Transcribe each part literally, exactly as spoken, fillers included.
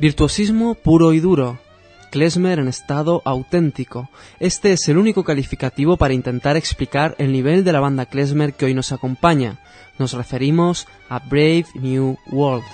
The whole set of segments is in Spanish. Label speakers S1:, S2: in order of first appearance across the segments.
S1: Virtuosismo puro y duro. Klezmer en estado auténtico. Este es el único calificativo para intentar explicar el nivel de la banda klezmer que hoy nos acompaña. Nos referimos a Brave New World.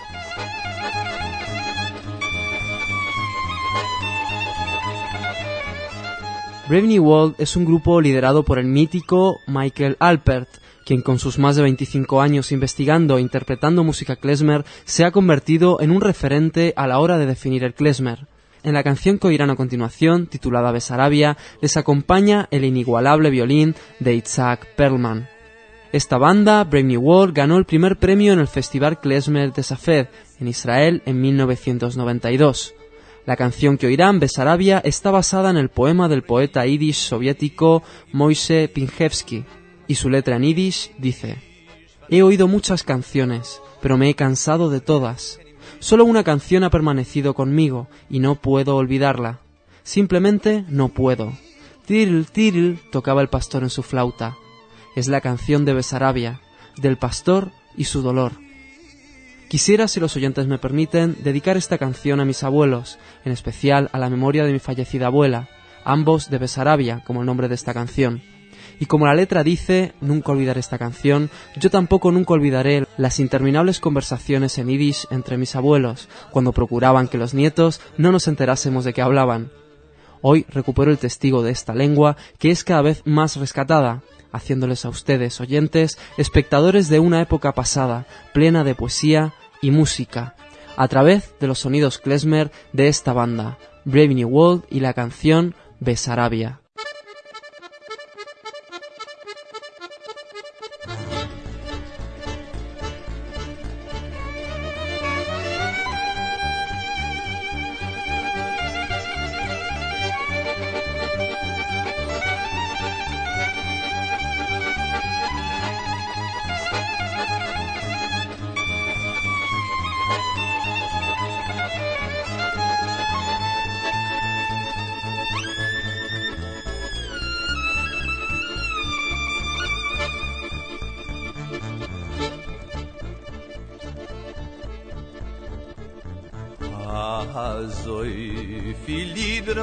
S1: Brave New World es un grupo liderado por el mítico Michael Alpert, quien con sus más de veinticinco años investigando e interpretando música klezmer se ha convertido en un referente a la hora de definir el klezmer. En la canción que oirán a continuación, titulada Besarabia, les acompaña el inigualable violín de Itzhak Perlman. Esta banda, Brave New World, ganó el primer premio en el Festival Klezmer de Safed, en Israel, en mil novecientos noventa y dos. La canción que oirán, Besarabia, está basada en el poema del poeta yiddish soviético Moishe Pinchevsky, y su letra en yiddish dice: «He oído muchas canciones, pero me he cansado de todas. Solo una canción ha permanecido conmigo, y no puedo olvidarla. Simplemente no puedo». Tiril, tiril, tocaba el pastor en su flauta. Es la canción de Besarabia, del pastor y su dolor. Quisiera, si los oyentes me permiten, dedicar esta canción a mis abuelos, en especial a la memoria de mi fallecida abuela, ambos de Besarabia, como el nombre de esta canción. Y como la letra dice, nunca olvidaré esta canción, yo tampoco nunca olvidaré las interminables conversaciones en yiddish entre mis abuelos, cuando procuraban que los nietos no nos enterásemos de qué hablaban. Hoy recupero el testigo de esta lengua, que es cada vez más rescatada, haciéndoles a ustedes, oyentes, espectadores de una época pasada, plena de poesía y música, a través de los sonidos klezmer de esta banda, Brave New World, y la canción Besarabia.
S2: So viel Lieder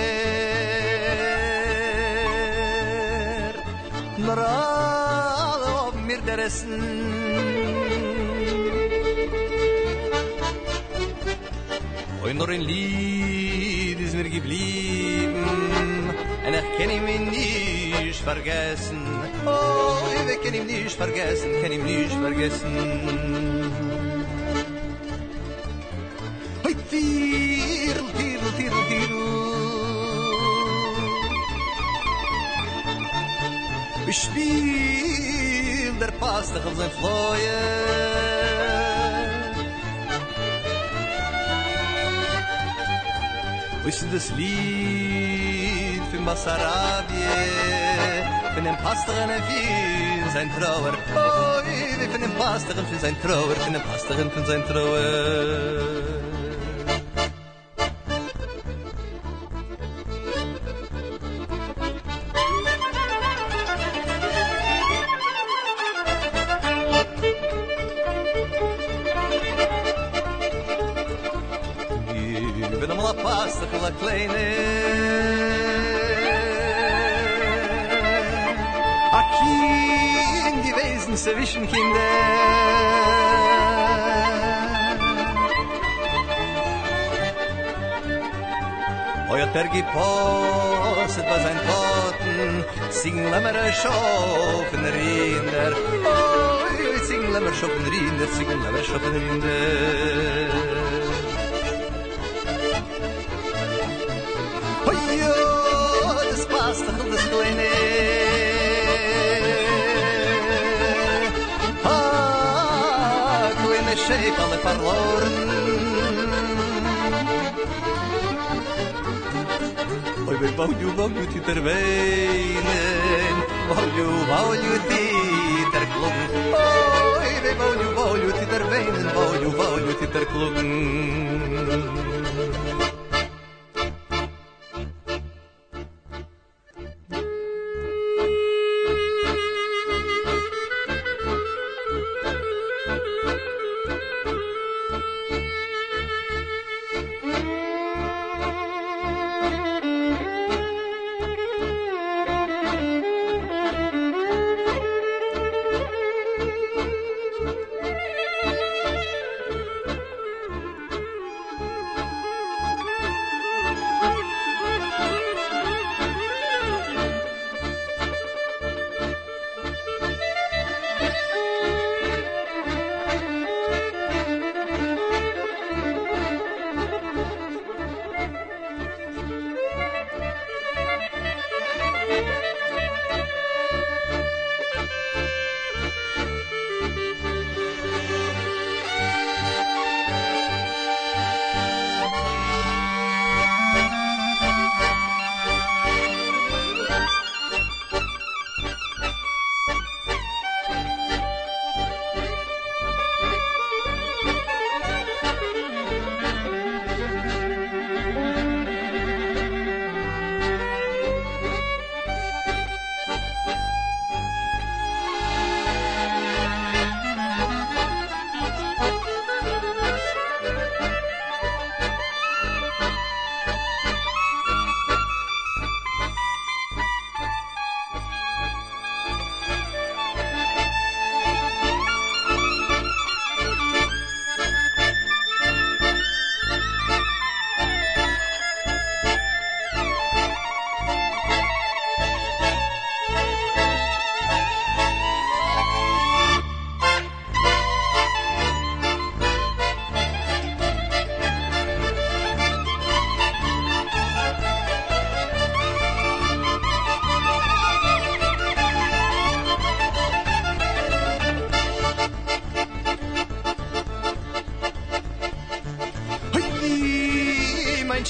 S2: vergeht, nur alle auf mir dersen. Und nur ein Lied ist mir geblieben, und ich kann ihn nicht vergessen. Oh, ich kann ihn nicht vergessen, kann ihn nicht vergessen. Tirl, tirl, tirl, tirl. Ich spiel der Pastor auf sein Fleuer. Wisst ihr das Lied für Besarabia, von dem Pastor für sein Trauer. Oh, wie von dem Pastor für sein Trauer, von dem Pastor für sein Trauer. La kleine a kind gewesen zwischen Kinder euer Tergi postet bei sein Toten singen lemmer schofen rinder oh singen lemmer schofen rinder singen lemmer schofen rinder. Scheep alle verloren. Oi, oi, wou je, wou je titer weinen, wou je, wou je titer kloppen. Oi, wou je, wou je titer weinen, wou je, wou je titer kloppen.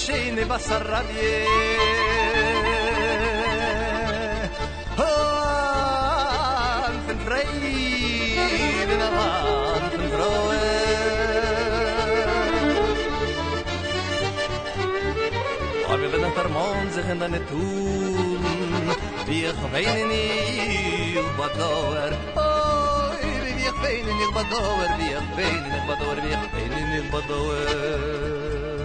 S2: schöne Basarabie. Oh, von Freien am Hand von Frauen. Aber wenn der Mond sich in deine tun, wie ich weine nie Badauer. Oh, wie ich weine nie Badauer, wie ich weine nie Badauer, wie ich weine nie Badauer.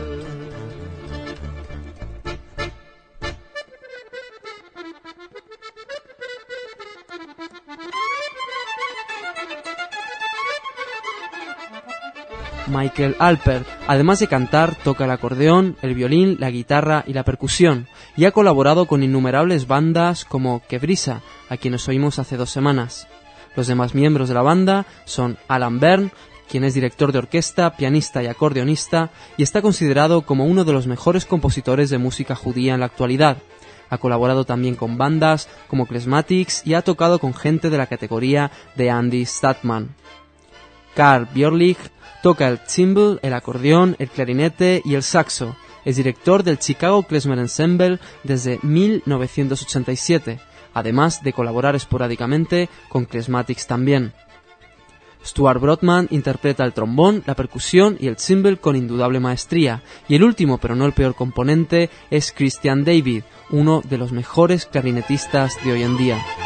S1: Michael Alpert, además de cantar, toca el acordeón, el violín, la guitarra y la percusión, y ha colaborado con innumerables bandas como Que Brisa, a quienes oímos hace dos semanas. Los demás miembros de la banda son Alan Byrne, quien es director de orquesta, pianista y acordeonista, y está considerado como uno de los mejores compositores de música judía en la actualidad. Ha colaborado también con bandas como Klezmatics y ha tocado con gente de la categoría de Andy Statman. Carl Björlich toca el cymbal, el acordeón, el clarinete y el saxo. Es director del Chicago Klezmer Ensemble desde mil novecientos ochenta y siete, además de colaborar esporádicamente con Klezmatics también. Stuart Brotman interpreta el trombón, la percusión y el cymbal con indudable maestría, y el último pero no el peor componente es Christian David, uno de los mejores clarinetistas de hoy en día.